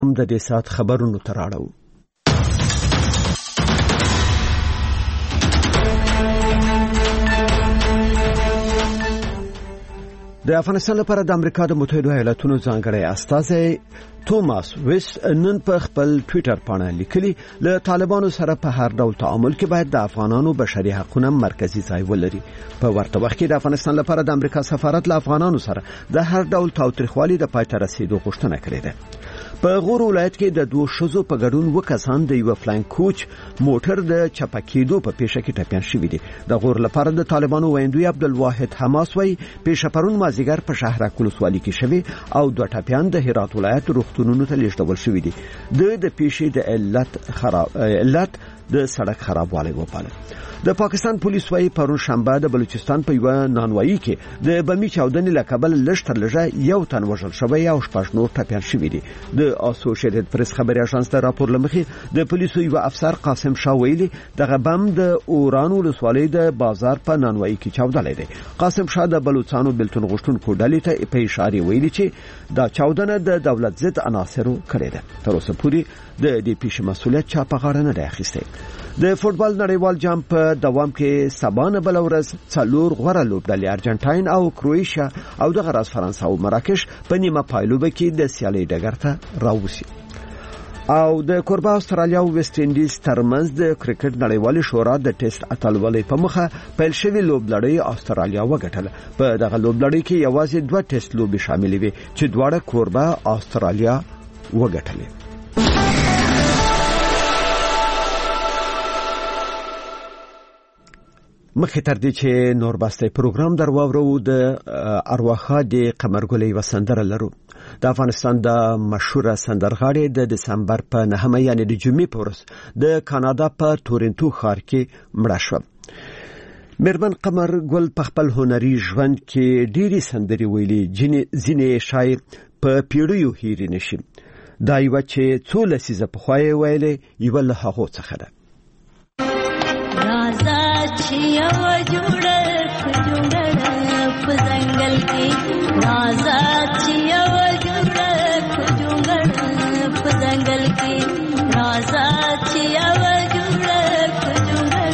د دې سات خبرونو تراړو. د افغانستان لپاره د امریکا د متحده ایالاتونو ځانګړی استازی توماس ویست نن په خپل ټوئیټر باندې لیکلي له طالبانو سره په هر ډول تعامل کې باید د افغانانو بشري حقوقو مرکزی ځای ولري. په ورته وخت کې د افغانستان لپاره د امریکا سفارت له افغانانو سره د هر ډول تاوتریخوالي د پای ته رسیدو غوښتنه کړې ده. په غور ولایت کې د دوه شذو په ګډون وکسان د یو فلاین کوچ موټر د چپکیدو په پیښه کې ټپيان شوي دي. د غور لپاره د طالبانو ویندوی عبدالواحد حماس وای پیښه پرون مازیګر په شهر کولسوالي کې شوی او دوه ټپيان د هرات ولایت روغتونونو ته لیږدول شوي دي. د پیښې د علت د سړک خرابوالی وپاله. د پاکستان پولیس وايي پرون شنبه د بلوچستان په یو نانوایی کې د بمی چاودنې لکبل لږ تر لږه یو تن وژل شوی او شپږ نور ټپيان شوي دي. د اسوسییټډ پریس خبري اژانس د راپور لمخې د پولیسو یو افسر قاسم شاه ویلي دغه بم د اوران ولسوالۍ د بازار په نانوایی کې چاودلې دی. قاسم شاه د بلوچستانو بلتون غشتونکو ډلې ته په اشاره ویلي چې دا چاودنه د دولت ضد عناصرو کړې ده. تر اوسه پورې د دې پیښې مسؤلیت چا په غاړه نه دی اخیستی. د فوتبال نړیوال جام په دوام کې سبانه بل ورځ څلور غوړه لوبډلې ارجنټاین او کروئیشیا او د غرض فرانسه او مراکش په نیمه پایلوبه کې د سیالۍ ډګر ته راوځي. او د کوربه استرالیا او ویسټ انډیز ترمنځ د کرکټ نړیوالې شورا د ټیسټ اتلولۍ په مخه پیل شوی لوبلړۍ استرالیا وګټله. په دغه لوبلړۍ کې یوازې 2 ټیسټ لوبې شاملې وې چې دواړه کوربه استرالیا وګټلې. مخکې تر دې چې نور باسته پروګرام درواورو د ارواخا د قمرګلې وسندره لرو. د افغانستان د مشهور سندرغاړي د دسمبر په 9 یعنی د جمعې په ورځ د کاناډا په تورنټو ښار کې مړه شو. مېرمن قمرګل په خپل هنري ژوند کې ډېری سندري ویلي ځینې شاعر په پیړیو هېر نشي. دا یو چې څو لسیزه په خوای ویلې یو له هغه څخه ده. یو جوړه په ځنګل کې رازا چې یو جوړه په ځنګل کې رازا چې یو جوړه په ځنګل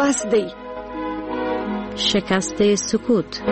بس دی. شکست سکوت.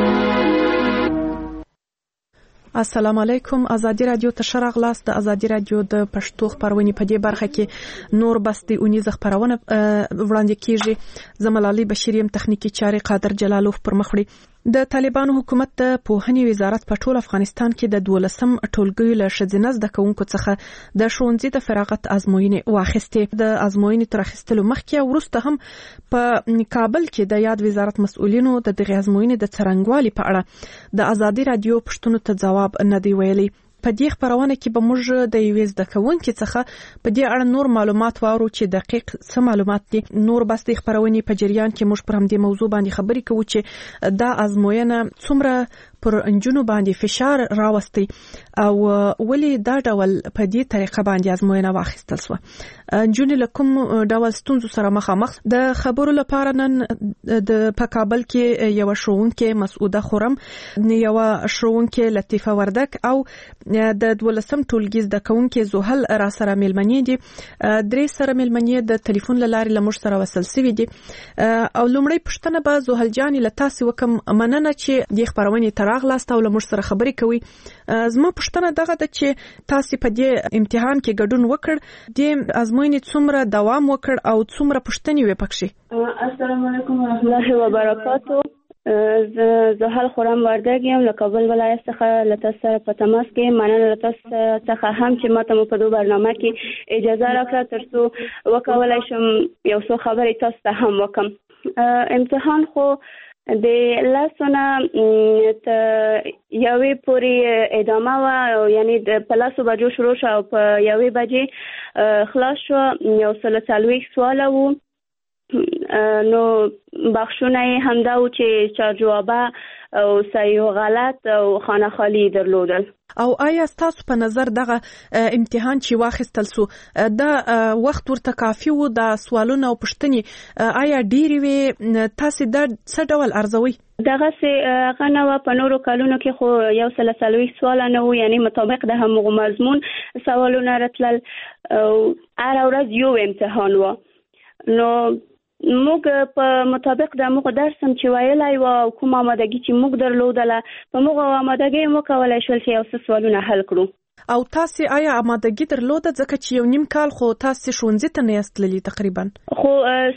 السلام علیکم. ازادي رادیو ته شرغلاس د ازادي رادیو د پښتو خبرونه په دې برخه کې نور بستی اونیز خبرونه وړاندې کیږي. زملالي بشیریم تخنیکی چاري قادر جلالوف پر مخړي. د طالبانو حکومت د پوهنې وزارت په ټول افغانستان کې د 12م ټولګي له شذینه زده کوونکو څخه د ښوونځي د فراغت ازموینې واخیستې. د ازموینې تر اخیستلو مخکې وروسته هم په کابل کې د یاد وزارت مسؤلینو د دغه ازموینې د څرنګوالي په اړه د ازادي رادیو پښتون ته جواب نه دی ویلي. په دې خبرونه کې به موږ د یوې زده کوونکي څخه په دې اړه نور معلومات واورو چې دقیق څه معلومات دي. نور بس د خبرونه په جریان کې موږ پر همدې موضوع باندې خبرې کوو چې دا ازموینه څومره پر انجونو باندې فشار راوستي او ولی دا ډول په دې طریقه باندې ازموینه واخیستل شو. انجونې لکم ډول ستونزو سره مخامخ. د خبرو لپاره نن د په کابل کې یو ښوونکې مسعوده خورم، یو ښوونکې لطیفه وردک او د 12م ټولګي زده کوونکې زوهل را سره ملمنې دي. درې سره ملمنې د ټلیفون لارې لمر سره وصل شوي دي. او لومړی پښتنه به زوهل جان لتاسي وکم مننه چې د خبرونه راغلاست او لمر سره خبرې کوي. زما پښتنه دغه د چې تاسو په دې امتحان کې ګډون وکړ، د ازموینې څومره دوام وکړ او څومره پښتنې وې پکښې؟ السلام علیکم ورحمۃ اللہ وبرکاتہ. زوهل خورم وردګ یم له کابل ولایت څخه. له تاسو سره په تماس کې مننه له تاسو څخه هم چې ماته په دوه برنامه کې اجازه راکړه ترڅو وکولای شم یو څه خبرې تاسو ته هم وکم. امتحان خو د لاسونه یوې پورې ادامه و، یعنی د پلاسو بجو شروع شو او په یوې بجې خلاص شو. یو سل 40 سوال وو، نو بخښونه یې همدا و چې چا جوابه او صحیح او غلط او خانه خالی درلودل. او آیا تاسو په نظر دغه امتحان چې واخیستل سو دا وخت ورته کافي وو؟ د سوالونو او پوښتنې آیا ډېرې وې؟ تاسو دا څه ډول ارزوي؟ دغه څه غنه و په نورو کلونو کې خو یو سل 40 سوال نه وو، یعنی مطابق د همغه مضمون سوالونه راتلل او هر ورځ یو امتحان و. نو موږ په مطابق د موږ درس هم چې ویلای و کوم آمادګي چې موږ درلودله په موږ آمادګي مو کولای شول چې یو څه سوالونه حل کړو. او تاسو آیا آمادګي درلوده ځکه چې یو نیم کال خو تاسو ښوونځي ته نه یاست تللي تقریبا؟ خو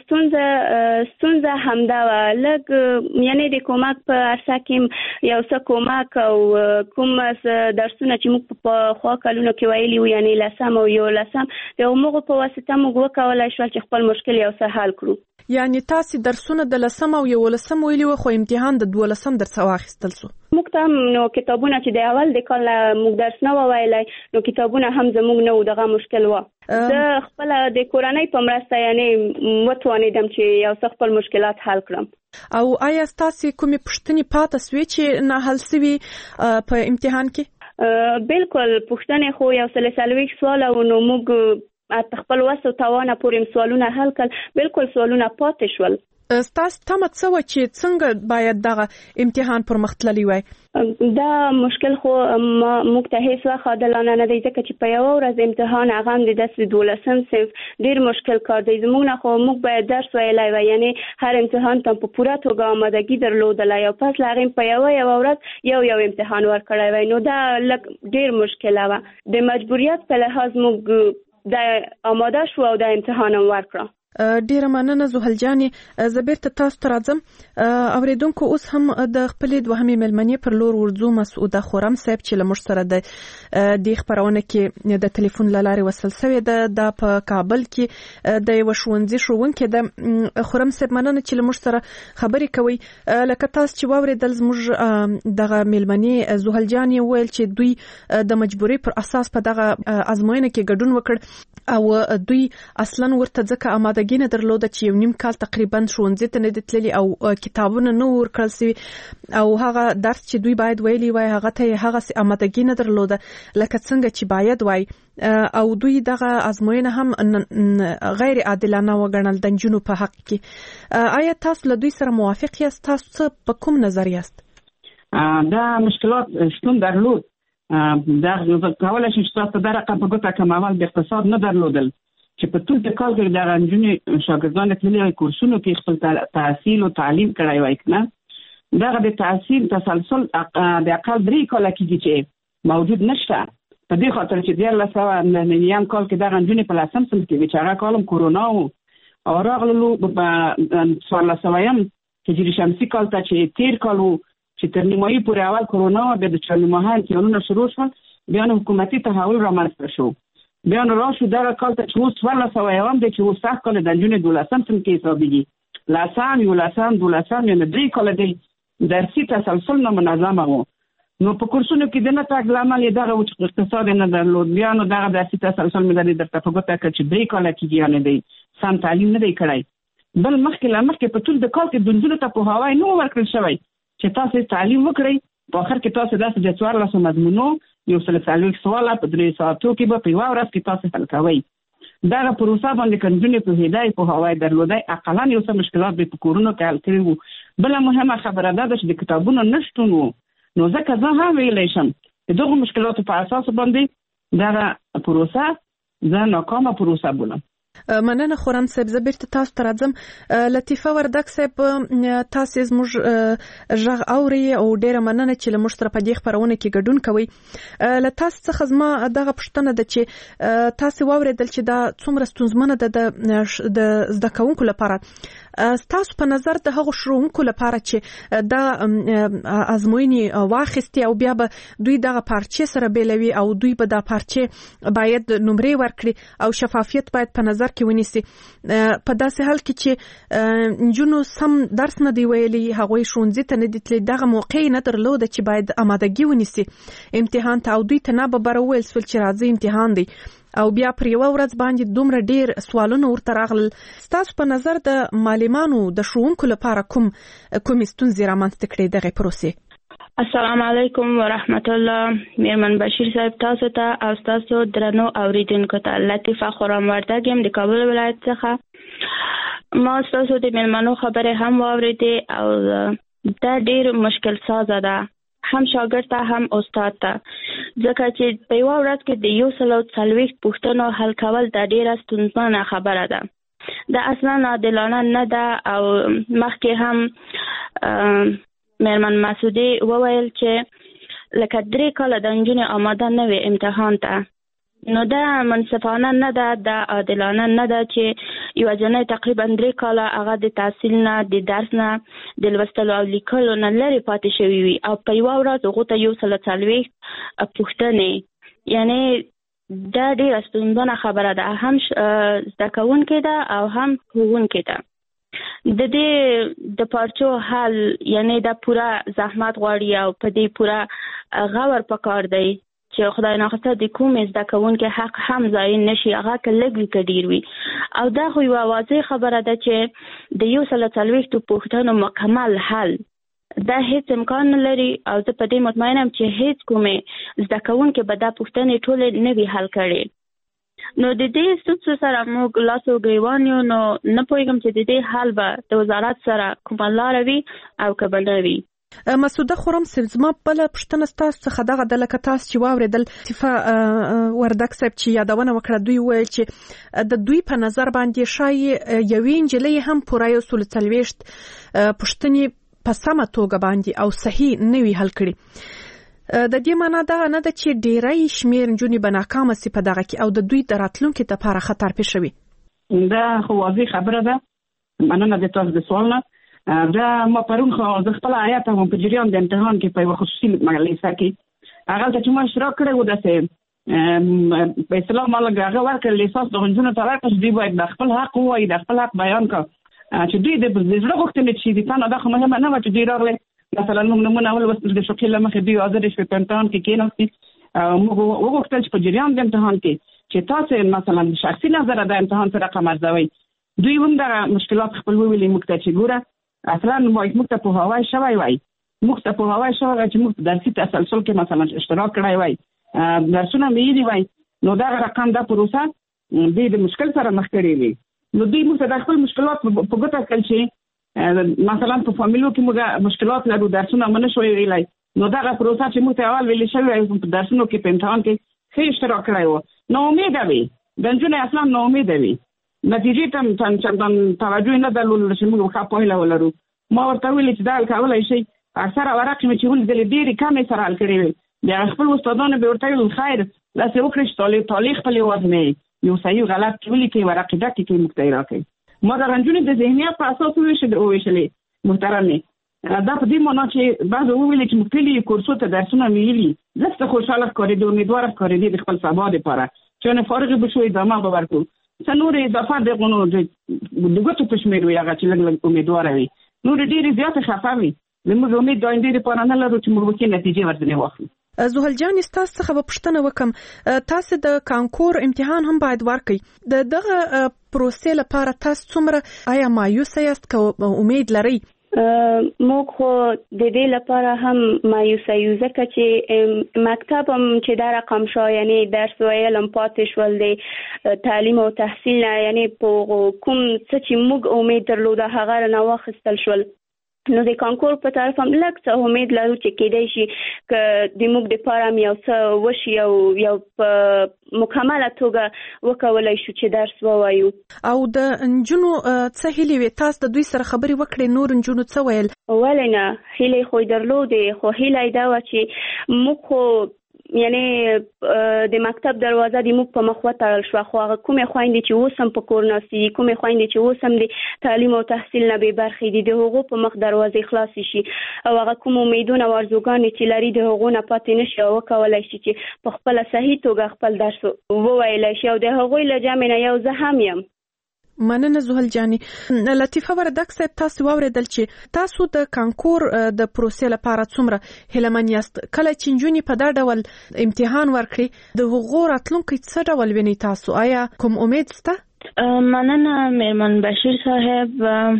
ستونزه همدا و، لږ یعنی د کومک په عرصه کې یو څه کومک او کوم درسونه چې موږ په خوا کلونو کې ویلي وو، یعنی لسم او یو لسم د موږ په واسطه موږ وکولای شول چې خپل مشکل یو څه حل کړو. یعنی تاسو درسونه د لسم او یو لسم ویلي وو خو امتحان د 12م درس واخیستل سو؟ موږ ته نو کتابونه چې د اول د کال موږ درس نه وویلای، نو کتابونه هم زموږ نه و، دغه مشکل و. زه خپل د کورنۍ په مرسته یعنی وتوانیدم چې یو څه خپل مشکلات حل کړم. او آیا تاسو کومې پوښتنې پاتې سوې چې نه حل سوي په امتحان کې؟ بالکل پوښتنې خو یو سل 40 سوال او نو موږ خپل وس او توانه پورې سوالونه حل کړل. بالکل سوالونه پاتې شول. تاسو ته څه و چې څنګه باید دغه امتحان پر مخ تللی وای؟ دا مشکل خو موږ ته هیڅ وخت عادلانه نه دی، ځکه چې په یو ورځ امتحان هغه هم د داس 12م صنف ډیر مشکل کار دی. زموږ نه خو موږ باید درس ویلای وای، یعنی هر امتحان ته په پوره توګه آمادګي درلودلای او پس لاغیم په یو ورځ یو امتحان ورکړای وای. نو دا ډیر مشکل و. د مجبوریت په لحاظ موږ د آماده شو او د امتحان ورکړه. ډیره مننه زوهل جاني. زه بیرته تاسو ته راځم. اوریدونکو اوس هم د خپلې دوهمې مېلمنې پر لور ورځو. مسعوده خورم صاحب چې له موږ سره د دې خبرونه کې د ټلیفون له لارې وصل شوې ده، د په کابل کې د یو ښوونځي ښوونکې ده. خورم صاحب مننه چې له موږ سره خبرې کوي. لکه تاسو چې واورېدل زموږ دغه مېلمنې زوهل جاني وویل چې دوی د مجبورۍ پر اساس په دغه ازموینه کې ګډون وکړ او دوی اصلا ورته ځکه آمادګي نه درلوده چې یو نیم کال تقریبا ښوونځي ته نه دي تللي او کتابونه نه ورکړل سوي او هغه درس چې دوی باید ویلي وای هغه ته هغه آمادګي نه درلوده لکه څنګه چې باید وای. او دوی دغه ازموینه هم غیر عادلانه وګڼل د نجونو په حق کې. آیا تاسو له دوی سره موافق یاست؟ تاسو په کوم نظر یاست؟ دا مشکلات شتون درلود. دا کولای شي چې تاسو دا رقم په ګوته کمول د اقتصاد نه درلودل چې په ټول کال کې د غنجونې شاګردان تللي کورسونو کې خپل تحصیل او تعلیم کړی وای کنه دا د تحصیل تسلسل د اقل 3 کال کې چې موجود نشته په دې خاطر چې د 1999 کال کې د غنجونې په لاسم سم کې چې هغه کالم کورونا او راغلو په 1400 هجري شمسي کال ته چې 13 کال چې تر نیمایي پورې اول کورونا د چلمهان کېونو شروع شول بیا نو حکومتي تحول رامنځته شو بیا نو راشو دا کال ته چې 1400 د چې وسخ کال د جون 12 سم کې حسابيږي لاسان یو لاسان دولسان نه 3 کال دی درسي تسلسل نه منظمه وو نو په کورسونو کې د نه تاګ لامل دا غو چې اقتصاد نه درلود بیا نو دا درسي تسلسل مې درې درته په ګوته کې چې 3 کال کې نه دی سم تعلیم نه دی کړی بل مخکې په ټول د کال کې دندونو ته په هواي نو ورکړل شوی چې تاسو تعلیم وکړئ په اخر کې تاسو داسې د 14 مضمونو یو څل سوال په 3 ساعتو کې به په یو ورځ کې تاسو حل کوئ دا پروسه باندې کنجونې په هدايه په هواي درلودای اقلا یو څه مشکلات به په کورونو کې حل کړي وو بل مهمه خبره ده چې د کتابونو نشټون نو ځکه زه هم ویلی شم چې دغه مشکلاتو په اساس باندې دا پروسه زه ناکامه پروسه بولم مننه خورم صاحب زه بیرته تاسو ته راځم لطیفه وردک صاحب تاسو زموږ ژغ اوري او ډیره مننه چې له موږ سره په دې خبرونه کې ګډون کوي له تاسو څخه زما دغه پوښتنه ده چې تاسو واوریدل چې دا څومره ستونزمنه ده د زده کوونکو لپاره تاسو په نظر د هغو شروعونکو لپاره چې دا ازموینې واخیستي او بیا به دوی دغه پارچې سره بیلوي او دوی به دا پارچې باید نمرې ورکړي او شفافیت باید په نظر کې ونیسي په داسې حال کې چې نجونو سم درس نه دی ویلي هغوی ښوونځي ته نه دي تللي دغه موقع نه درلوده چې باید آمادګي ونیسي امتحان ته او دوی ته نه به بره وویل سول چې راځئ امتحان دی او بیا پر یو ورځ باندې دومره ډیر سوالونه ورته راغلل ستاسو په نظر د معلمانو د ښوونکو لپاره کوم ستونزې رامنځته کړې دغه پروسې السلام علیکم ورحمت الله میرمن بشیر صاحب تاسو ته او تاسو درنو اوریدونکو ته لطیفه خورم وردګ یم د کابل ولایت څخه ما تاسو د میلمنو خبره هم واوریدې او دا ډیر مشکل سازه ده هم شاګرد ته هم استاد ته ځکه چې په یو ورځ کې د 140 پوښتنو حل کول د ډیره ستونزمنه خبره ده دا اصلا عادلانه نه ده او مخکې هم میرمن مسعودی وویل چې لکه 3 کاله د نجونې آماده نه وي امتحان ته نو دا منصفانه نه ده دا عادلانه نه ده چې یو جنې تقریبا 3 کاله هغه د تحصیل نه د درس نه د لوستلو او لیکلو نه لري پاتې شوی وي او په یو ورځ هغه ته یو څل پوښتنې یعنی دا ډیره ستونزمنه خبره ده هم زده کوونکي ده او هم ښوونکي ده د دې د پارچو حل یعنی دا پورا زحمت غواړي او په دې پورا غور پکار دی چې خدای ناخواسته د کومې زده کوونکي حق هم ضایع نشي هغه که لږ وي که ډېر وي او دا خو یوه واضح خبره ده چې د 140 پوښتنو مکمل حل دا هیڅ امکان نه لري او زه په دې مطمئنم چې هیڅ کومې زده کوونکي به دا پوښتنې ټولې نه وي حل کړې نو د دې ستونزو سره موږ لاس او ګریوان یو نو نه پوهېږم چې د دې حل به د وزارت سره کومه لاره وي او که به نه وي مسعوده خورم زما بله پوښتنه ستاسو څخه دغه ده لکه تاسو چې واورېدل لطیفه وردک صاحب چې یادونه وکړه دوی وویل چې د دوی په نظر باندې ښایي یوې نجلۍ هم پوره 140 پوښتنې په سمه توګه باندې او صحیح نه وي حل کړي د دې معنا دا نه ده چې ډیری شمیر نجونې به ناکامه سي په دغه کې او د دوی د راتلونکي لپاره خطر پیښ شوي دا خو واضح خبره ده مننه د تاسو د سوال نه دا ما پرون خو د خپل آیات هم په جریان د امتحان کې په خصوصي مجلس کې هغه چې ما اشتراک کړی و داسې په اسلام باندې هغه ورکړل لیسانس د غنجونو ته ورکړل دی باید د خپل حق وایي د خپل حق بیان کړي چې دوی د زړه غوښتنې چې د تاسو د مهمه نه و چې دوی راغلي مثلا موږ نمونه اول وسل د شوکې لمخې دوی حاضر شي په امتحان کې کېناستي موږ وغوښتل چې په جریان د امتحان کې چې تاسو مثلا شخصي نظر د امتحان سره رقم ارزوي دوی هم د مشکلات خپل ویلي موږ ته چې ګوره اصلا موږ ته په هواي شوی وای موږ ته په هواي شوی چې موږ درسي تسلسل کې مثلا اشتراک کړی وای درسونه مې دی وای نو دا رقم د پروسه د مشکل سره مخ کړی وي نو دوی موږ د خپل مشکلات په ګوته کړل چې مثلا په فامیلو کې موږ مشکلات لرو درسونه منه شوی ویلای نو دا پروسه چې موږ ته اول ویل شوی په درسونو کې په امتحان کې ښه اشتراک کړی و نو امید وي د نجونې اصلا ناامیده وي، نتیجې ته توجه نه درلودل چې موږ ښه پایله ولرو. ما ورته ویلې چې دا حل کولی شئ، اکثره ورقې مې چې ولیدلې ډېرې کمې سره حل کړې وې. بیا خپل استادانو به ورته ویل خیر داسې وکړئ چې طالع خپلې وزمې یو صحیح غلط کې ولیکئ، ورقې ډکې کړئ، موږ ته یې راکړئ. ما د نجونې د ذهنیت په اساس وویشلې محترمې. دا په دې معنا چې بعضو وویلې چې موږ تللي کورسو ته درسونه مې ویلي، زه څه خوشحاله ښکارېده، امیدواره ښکارېدې د خپل سبا دپاره چې نه فارغې به شو ادامه به ورکړو. څه نورې اضافه دغو نو د ګوتو په شمېر وي هغه چې لږ لږ امیدواره وي، نورې ډېرې زیاتې خفه وي. زموږ امید د آیندې دپاره نه لرو چې موږ به ښې نتیجې ورځنې واخلو. زهل جان ستاسو څخه به پوښتنه وکم، تاسو د کانکور امتحان هم باید ورکړئ. دغه پروسې لپاره تاسو څومره آیا مایوسه یاست که امید لرئ؟ موږ خو د دې لپاره هم مایوسه یو، ځکه چې مکتب هم چې دا رقم شو، یعنی درس ویل هم پاتې شول د تعلیم او تحصیل نه، یعنی په کوم څه چې موږ امید درلوده هغه نه واخیستل شول. نو د کانکور په طرف هم لږ څه امید لرو چې کېدای شي که د موږ دپاره هم یو څه وشي، یو په مکمله توګه وکولی شو چې درس ووایو. او د نجونو څه هیلې وې؟ تاسو د دوی سره خبرې وکړې؟ نور نجونو څه ویل؟ ولې نه، هیلې خو یې درلودې، خو هیله یې دا وه چې موږ خو یعنی د مکتب دروازه د موږ په مخ وتړل شوه، خو هغه کومې خویندې چې اوس هم په کور ناستې دي، کومې خویندې چې اوس هم د تعلیم او تحصیل نه بې برخې دي، د هغو په مخ دروازې خلاصې شي او هغه کوم امیدونه او ارزوګانې چې لري د هغو نه پاتې نه شي او وکولی شي چې په خپله صحیح توګه خپل درس وویلی شي. او د هغوی له جمع نه یو زه هم یم. مننه زهل جاني. لطیفه وردک صاحب، تاسو واوریدل چې تاسو د کانکور د پروسې لپاره څومره هیلهمن یاست. کله چې نجونې په دا ډول امتحان ورکړي د هغو راتلونکی څه ډول ویني تاسو؟ آیا کوم امید شته؟ مننه میرمن بشیر صاحب،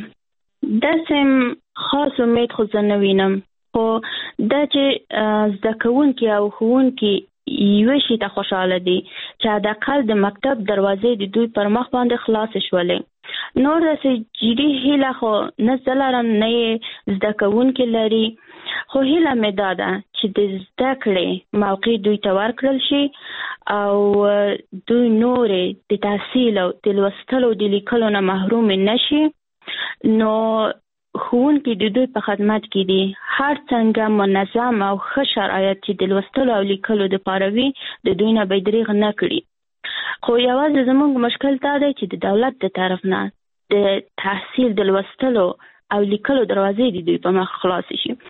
داسې خاص امید خو زه نه وینم، خو دا چې زده کوونکي او ښوونکي یوه شي ته خوشحاله دي چې حداقل د مکتب دروازې د دوی پر مخ باندې خلاصې شولې. نور داسې جدي هیله خو نه زه لرم، نه یې زده کوونکي لري، خو هیله مې دا ده چې د زده کړې موقع دوی ته ورکړل شي او دوی نورې د تحصیل او د لوستلو د لیکلو نه محروم نشي. نو ښوونکي د دوی په خدمت کې دي، هر څنګه منظم او ښه شرایط چې د لوستلو او لیکلو دپاره وي د دوی نه به دریغ نه کړي. خو یوازې زموږ مشکل دا دی چې د دولت د طرف نه د تحصیل د لوستلو او لیکلو دروازې د دوی په مخ خلاصې شي.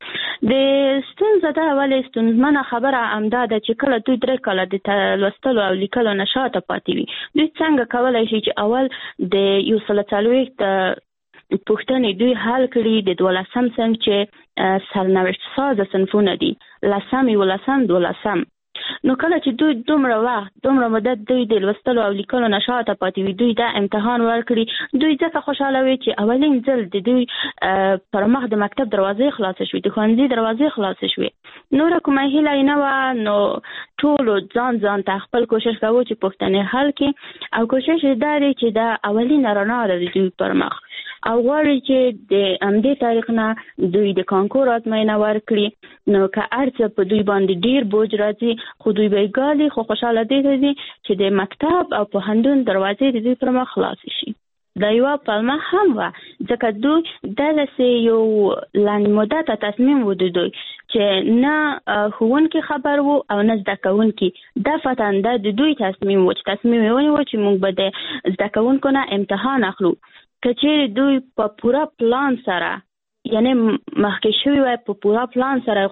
د ستونزه ده، ولې ستونزمنه خبره همدا ده چې کله دوی 3 کاله د لوستلو او لیکلو نه شاته پاتې وي، دوی څنګه کولی شي چې اول د 140 پوښتنې دوی حل کړي د 12م صنف چې سرنوشت سازه صنفونه دي، 10م، 11م، 12م. نو کله چې دوی دومره وخت دومره مدت دوی د لوستلو او لیکلو نه شاته پاتې وي، دوی دا امتحان ورکړي، دوی ځکه خوشحاله وي چې اولین ځل د دوی پر مخ د مکتب دروازې خلاصې شوې، د ښوونځي دروازې خلاصې شوې. نوره کومه هیله یې نه وه. نو ټولو ځان ته خپل کوشش کوو چې پوښتنې حل کړي او کوشش یې دا دی چې دا اولینه رڼا ده د دوی پر مخ او غواړي چې د همدې طریق نه دوی د کانکور ازموینه ورکړي. نو که هر څه په دوی باندې ډیر بوج راځي، خو دوی به ګالي، خو خوشحاله دي چې د مکتب او پوهنتون دروازې د دوی پر مخ خلاصې شي. دا یوه پلمه هم وه، ځکه دوی داسې یو لنډ مدته تصمیم و د دوی چې نه ښوونکي خبر وو او نه زده کوونکي. دفعتاً دا د دوی تصمیم و چې تصمیم یې ونیو چې موږ به د زده کوونکو نه امتحان اخلو. که چیرې دوی په پوره پلان سره، یعنی مخکې شوي وای په پوره پلان سره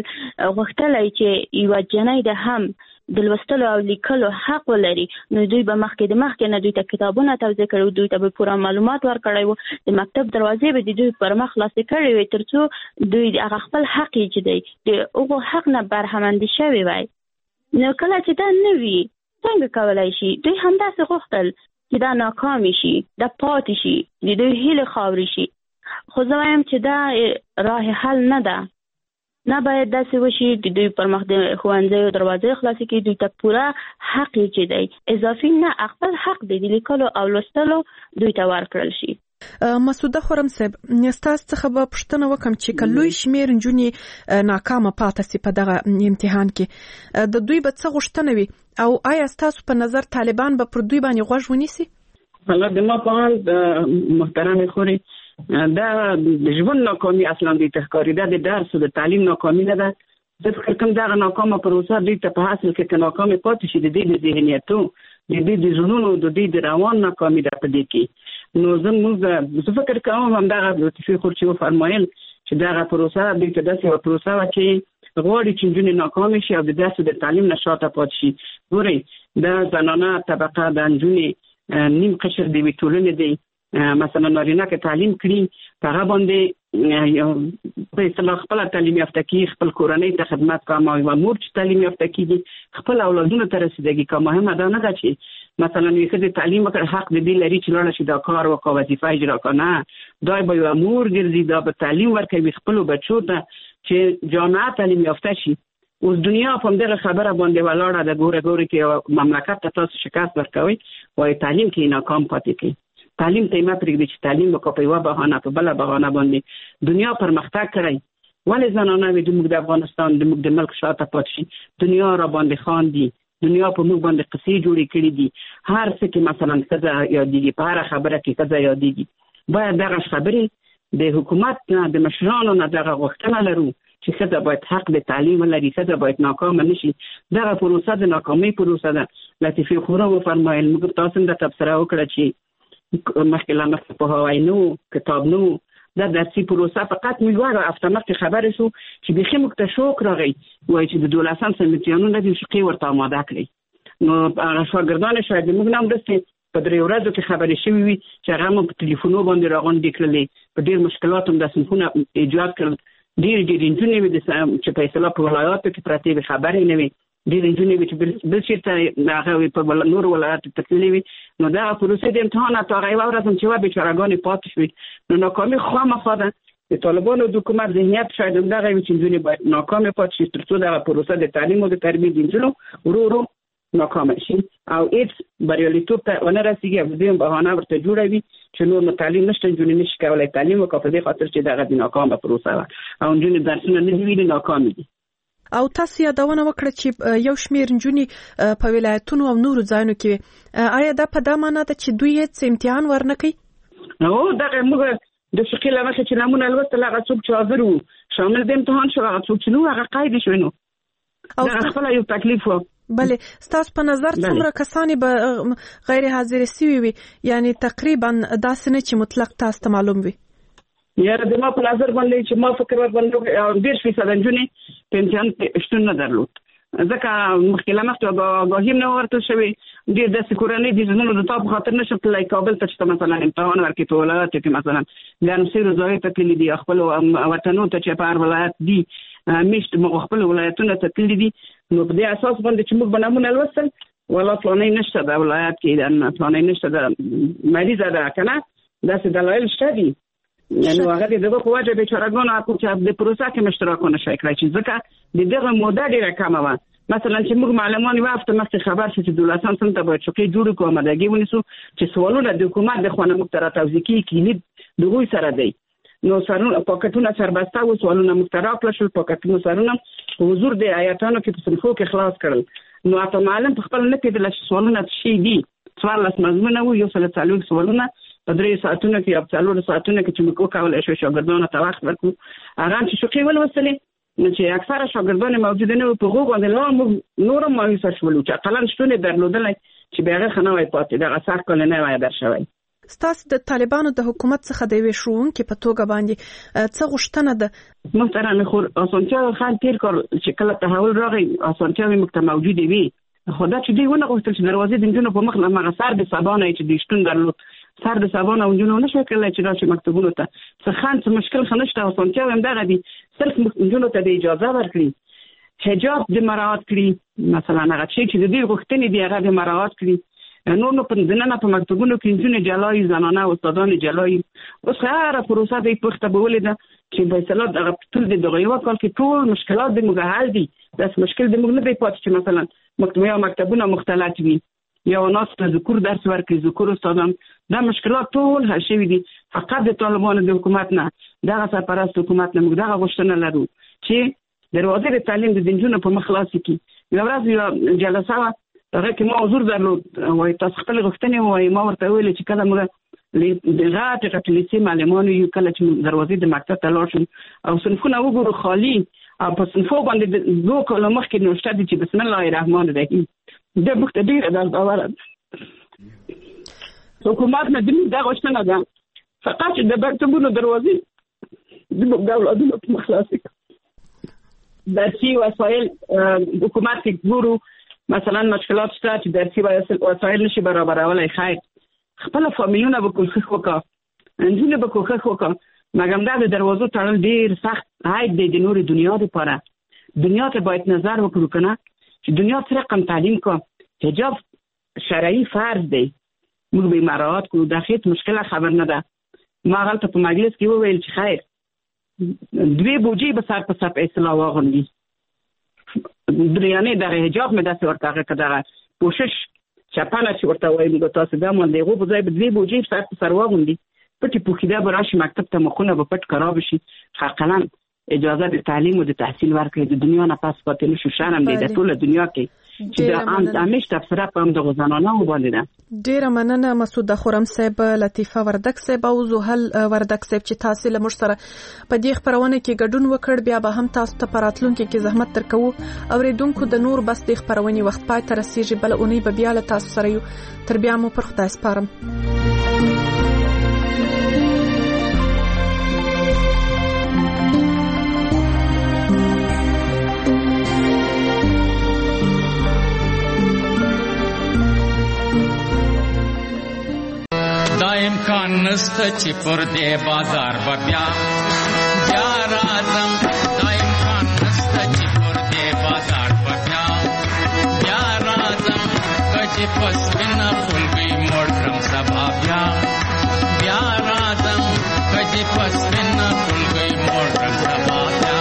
غوښتلی چې یوه جنۍ د هم د لوستلو او لیکلو حق ولري، نو دوی به مخکې نه دوی ته کتابونه توضیح کړي، دوی ته به پوره معلومات ورکړی وو، د مکتب دروازې به د دوی پر مخ خلاصې کړې وي تر څو دوی هغه خپل حق یې چې دی د هغو حق نه برخمندي شوي وای. نو کله چې دا نه وي څنګه کولی شي؟ دوی همداسې غوښتل چې دا ناکامي شي، دا پاتې شي، د دوی هیلې خاورې شي. خو زه وایم چې دا راه حل نه ده، نه باید داسې وشي د دوی پر مخ د ښوونځیو دروازې خلاصې کړي، دوی ته پوره حق یې چې دی اضافي نه خپل حق دی د لیکلو او لوستلو دوی ته ورکړل شي. مسعوده خرم صاحب تاسو څخه به پوښتنه وکم چې کلوي شمیر نجونې ناکامه پاتې سي په دغه امتحان کې د دوی به څه غوښتنه وي او آیا تاسو په نظر طالبان به پر دوی باندې غوږ ونیسي؟ والله د ما په حال محترم خوري دا د ژوند ناکامي اصلا د تحقاری ده د درس او د تعلیم ناکامي نه ده. زه فکر کوم دا ناکامه پروسه دوی ته په حاصل کې ناکامه پاتې شي د دې د ذهنیتو د دې د ژوندونو د دې د روان ناکامي ده په دې کې. نو زه فکر کوم هم دا لطفي خورچی و فرمایل چې دا پروسه دوی ته داسې یو پروسه و چې غواړي چې نجونې ناکامه شي او د درس او د تعلیم نه شاته پاتې شي. ګورئ دا زنانه طبقه د نجونې نیم قشر د وی ټولنې دی مثلا نارینه کې تعلیم کړي هغه باندې په اصطلاح خپل تعلیم یافته کی خپل کورنۍ ته خدمت کوي او مور چې تعلیم یافته کیږي خپل اولادونو ته رسیدګي کوي. مهمه ده نه ده چې مثلا یو څه د تعلیم وکړ حق د دې لري چې لاړ شي دا کار وکړي وظیفه اجرا کنه دا به یو مور ګرځي دا به تعلیم ورکوي خپل بچو ته چې جامعه تعلیم یافته شي. اوس دنیا په دغه خبره باندې ولاړه ده ګوره کې مملکت ته تاسو شکست ورکوي وای تعلیم کې ناکام پاتې کی. تعلیم ته ما پرېږدي چې تعلیم وکړي په یو بهانه په بل بهانه باندې دنیا پرمختګ کړي. ولې زنانه د موږ د افغانستان د موږ د ملک شاته پاتې شي؟ دنیا را باندې خاندي، دنیا په موږ باندې قصې جوړې کړې دي. هر څه کې مثلا ښځه یادېږي، په هر خبره کې ښځه یادېږي. باید دغه خبرې د حکومت نه د مشرانو نه دغه غوښتنه لرو چې ښځه باید حق د تعلیم ولري، ښځه باید ناکامه نشي. دغه پروسه د ناکامۍ پروسه ده. لطیفي خورا وفرمایل موږ تاسو ته تبصره وکړه چې مخکې لا مخکې په هوای نو کتاب نو دا درسي پروسه فقط موږ وایو هفته مخکې خبرې شو چې بیخي موږ ته شوق راغی وایي چې د 12 سمټیانو د شقې ورته آماده کړي. نو هغه شاګردان شاید موږ نه مرسته په درې ورځو کې خبرې شوې وي چې هغه موږ په ټلیفونو باندې راغونډې کړلې. په ډېر مشکلات هم د صنفونه ایجاد کړل. ډېر نجونې وي چې په اصطلاح په ولایاتو کې پرتې وي خبرې نه وي. ډېر نجونې وي چې بل چېرته هغه په نورو ولایاتو ته تللې وي. نو دغه پروسې د امتحانات هغه یوه ورځ هم چې وه بېچارهګانې پاتې شوې. نو ناکامي خامخا ده. د طالبانو د حکومت ذهنیت شاید همدغه وي چې نجونې باید ناکامې پاتې شي تر څو دغه پروسه د تعلیم او د تربیې د نجونو ورو ورو ناکامه شي او هیڅ بریالیتوب ته ونه رسېږي. او د دې بهانه ورته جوړوي چې نور نو تعلیم نشته، نجونې نشي کولی تعلیم وکړي په دې خاطر چې دغه د ناکامه پروسه وه او نجونې درسونه نه دي ویلي ناکامې دي. او تاسو یادونه وکړه چې یو شمیر نجونې په ولایتونو او نورو ځایونو کې آیا دا په دا معنا ده چې دوی هیڅ امتحان ورنه کوي؟ او دغه موږ د شقې له مخې چې نمونه لوستل هغه څوک چې حاضر وو شامل د امتحان شو، هغه څوک چې نو هغه قید شوی نو دا خپل یو تکلیف و. بله ستاسو په نظر څومره کسانې به غیر حاضر سوي وي؟ یعنی تقریبا داسې نه چې مطلق تاسو ته معلوم وي. یاره د ما په نظر باندې چې ما فکر ورباندې 10% نجونې په امتحان کې شتون نه درلود. ځکه مخکې له مخکې آګاهي نه ورکړل شوې. ډېر داسې کورنۍ دي چې نو د تا په خاطر نشم تللی کابل ته چې مثلا امتحان ورکړي په ولایاتو کې مثلا ګرمسیرو ځایو ته تللي دي خپل وطنونو ته چې په هر ولایت دي میشت خپل ولایتونو ته تللي دي. نو په دې اساس باندې چې موږ به نمونه لوستل ولا فلانۍ نشته د ولایت کې فلانۍ نشته د مریضه ده که نه داسې دلایل شته دي. یعنی هغه د دغه په وجه بېچارهګانو چې د پروسه کې مشترک ونه شوی کړی چې ځکه د دغه موده ډېره کمه وه. مثلا چې موږ معلمان یوه هفته مخکې خبر شو چې 12 صنف ته باید شقې جوړې کړو آمادګي ونیسو چې سوالونه د حکومت د خوا نه موږ ته راتوضیح کېږي کلید د هغوی سره دی. نو پاکټونه سربسته وو، سوالونه موږ ته راکړه شول، پاکټونو سرونه په حضور د ایتانو کې په صنفو کې خلاص کړل. نو اته معلم په خپل نه کېدله چې سوالونه شي دي 14 مضمونه وو، 140 سوالونه په 3 ساعتونو کې یا 4 ساعتونو کې چې موږ وکولای شو شاګردانو ته وخت ورکړو. هغه چې شقې ولوستلې نو چې اکثره شاګردان موجود نه وو په هغو باندې لا موږ نور مایوسه شولو چې اقلا شتون درلودلی چې بیا هغه ښه نه وای پاتې دغه سخت کال نه وای در شوی. ستاسو د طالبانو د حکومت څخه د یوې ښوونکې په توګه باندې څه غوښتنه ده؟ محترم خور اسانتیاوې خان تېر کال چې کله تحول راغی اسانتیاوې موږ ته موجودې وي، خو دا چې دوی ونه غوښتل چې دروازې د نجونو په مخ له همغه سر د سبا نه چې دوی شتون درلود سر د سبا نه نجونو نه شوی کړلی چې راشي مکتبونو ته څه خنډ څه مشکل خو نشته. اسانتیاوې همدغه دي، صرف نجونو ته د اجازه ورکړي حجاب د مراعات کړي، مثلا هغه چې د دوی غوښتنې دي هغه د مراعات کړي. نور نو په دننه په مکتبونو کې نجونې جلایي زنانه استادان جلایي. اوس هره پروسه د پخته بولې ده چې په اصطلاح دغه ټول د دغه یو کال کې ټول مشکلات د موږ حل دي. داس مشکل د موږ نه دی پاتې چې مثلا مکتبونه مختلط وي یو ناس ته ذکر درس ورکړي، ذکر استادان، دا مشکلات ټول حل شوي دي. فقط د طالبانو د حکومت نه، دغه سرپرست حکومت نه موږ دغه غوښتنه لرو چې دروازې د تعلیم د نجونو په مخ خلاصې کړي. یوه ورځ یوه جلسه وه، هغه کې ما حضور درلود، وایي تاسو خپلې غوښتنې ووایي. ما ورته ویلې چې کله موږ د غټې لیسې معلمان یو، کله چې دروازې د مکتب ته لاړ شو او صنفونه وګورو خالي او په صنفو باندې د 2 کاله مخکې نوشته دي چې بسم الله الرحمن الرحیم، دا موږ ته ډېره دردآوره ده. حکومت نه دا غوښتنه ده فقط چې د مکتبونو دروازې زموږ د اولادونو په مخ خلاصې کړي. درسي وسایل حکومت کې ګورو مثلا مشکلات شته چې درسي وسایل نشي برابرولی. خیر خپل فامیلونه به کوښښ وکړه، نجونې به کوښښ وکړه، مګر دا د دروازو تړل ډېر سخت عیب دی د نورې دنیا دپاره. دنیا ته باید نظر وکړو که نه چې دنیا څه رقم تعلیم کا. حجاب شرعي فرض دی، موږ به یې مراعات کړو، دا هېڅ مشکله خبر نه ده. ما هلته په مجلس کې وویل چې خیر 2 بوجۍ به سر په سر په اصطلاح واغوندي. یعنې دغه حجاب مې داسې ورته هغه که دغه کوشش چپنه چې ورته وایي موږ تاسو دا مونږ د هغو په ځای به 2 بوجۍ سر په سر واغوندي، پټې پوښیده به راشي مکتب ته، مخونه به پټ خراب شي. حقیقا اجازه د تعلیم او د تحصیل ورکړي، د دنیا نه پس پاتې نه شو. شرم دی د ټوله دنیا کې چې د همیش تبصره په همدغو زنانهو باندې ده. ډېره مننه مسعود خرم صاحب، لطیفه وردک صاحب او زحل وردک صاحب چې تاسو له موږ سره په دې خبرونه کې ګډون وکړ. بیا به هم تاسو ته په راتلونکي کې زحمت درکوو. اوریدونکو د نور بس د خبرونې وخت پای ته رسیږي، بل اونۍ به بیا له تاسو سره یو. تر بیا مو پر خدای سپارم. امکان نسته چې پر دې بازار به بیا راځم. دا امکان نسته چې پر دې بازار به بیا راځم. که چې په سپینه خولګۍ موړ کړم سبا بیا راځم. که چې په سپینه خولګۍ موړ کړم سبا بیا.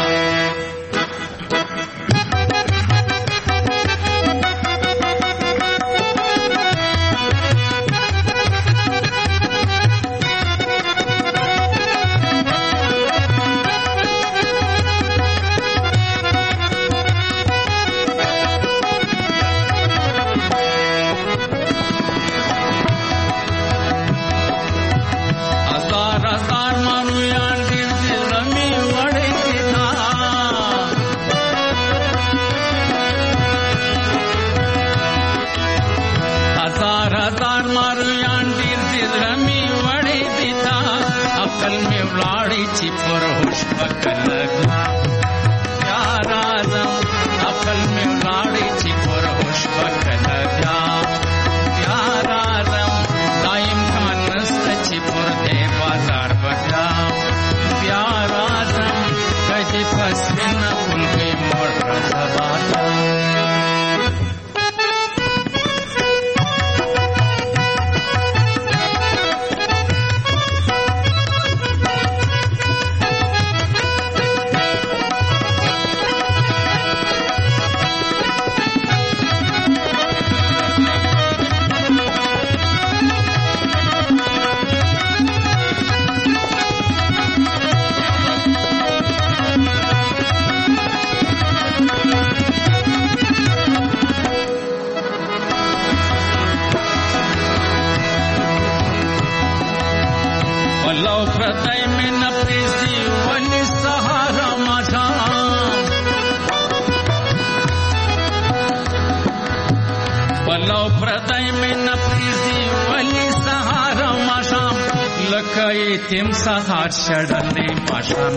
تم سهار شړلې ماشام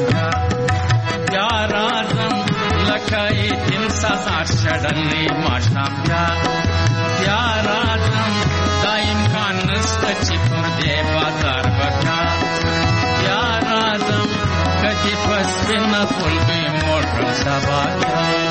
بیا راځم. لکه تم سهار شړلې ماشام بیا راځم. دا امکان نسته چې پر دې بازار به بیا راځم. که چې په سپینه خولګۍ موړ کړم سبا